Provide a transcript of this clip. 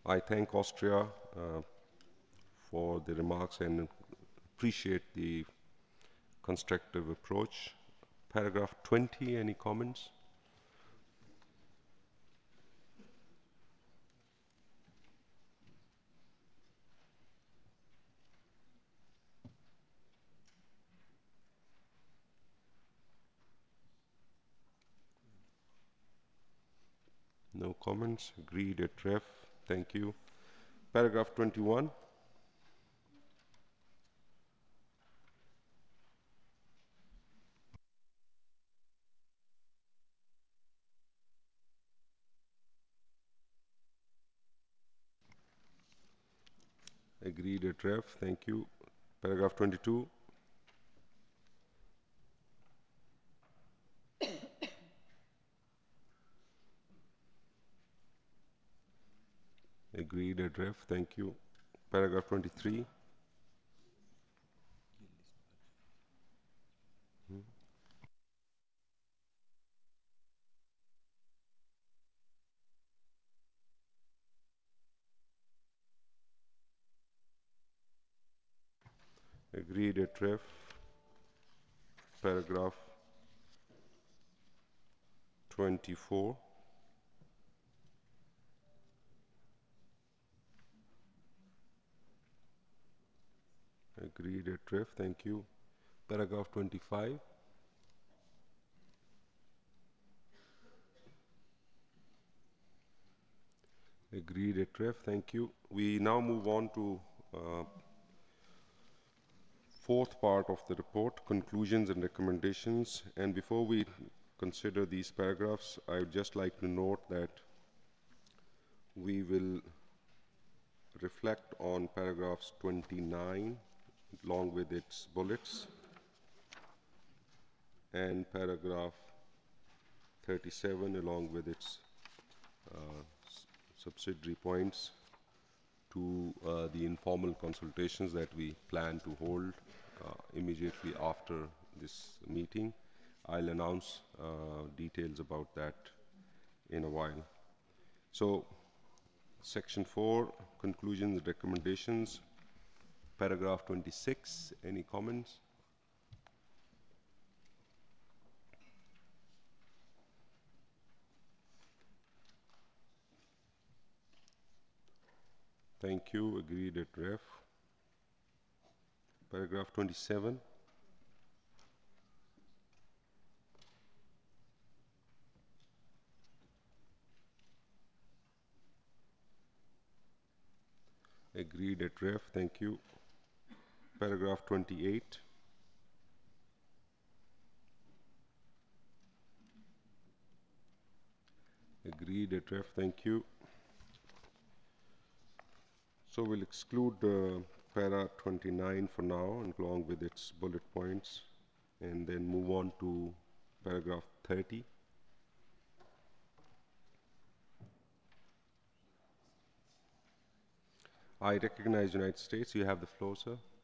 I thank Austria for the remarks and appreciate the constructive approach. Paragraph 20, any comments? No comments. Agreed at ref. Thank you. Paragraph 21. Agreed at ref. Thank you. Paragraph 22. Agreed at ref. Thank you. Paragraph 23. Agreed at ref. Paragraph 24. Agreed at ref. Thank you. Paragraph 25. Agreed at ref. Thank you. We now move on to fourth part of the report, conclusions and recommendations. And before we consider these paragraphs, I would just like to note that we will reflect on paragraphs 29 along with its bullets and paragraph 37 along with its subsidiary points to the informal consultations that we plan to hold immediately after this meeting. I'll announce details about that in a while. So, Section 4, conclusions and recommendations, paragraph 26, any comments? Thank you, agreed at ref. Paragraph 27. Agreed at ref. Thank you. Paragraph 28. Agreed at ref. Thank you. So we'll exclude para 29 for now, and along with its bullet points, and then move on to paragraph 30. I recognize United States. You have the floor, sir.